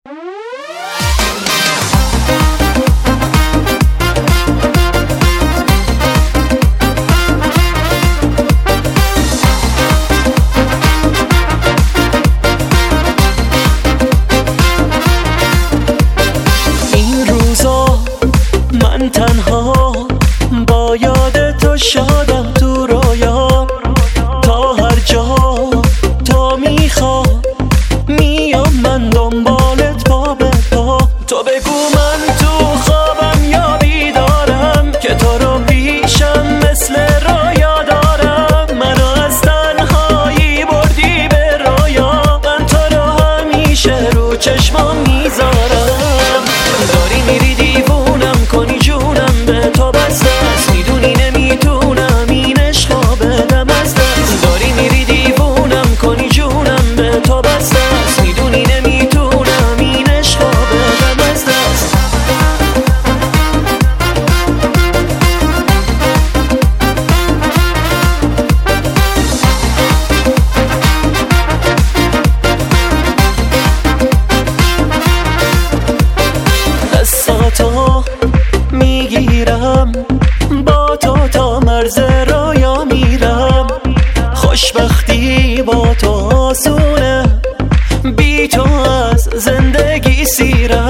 من تنها با یاد تو شادم تو رویا، تا هر جا تو میخواد میام من دنبالت پا به پا. تو بگو من تو خوابم یا بیدارم که تو رو پیشم مثل رویا دارم. منو از تنهایی بردی به رویا، من تو رو همیشه رو چشمام میذارم. داری میری دیوونم کنی جونم به تو بسته است، میدونی نمیتونم این عشقا بدم از دست. داری میری دیوونم کنی جونم به تو بسته است، میدونی نمیتونم این عشقا بدم از دست. دستاتو میگیرم با تو تا مرز رویا میرم. خوشبختی با تو آسونه، بی تو از زندگی سیرم.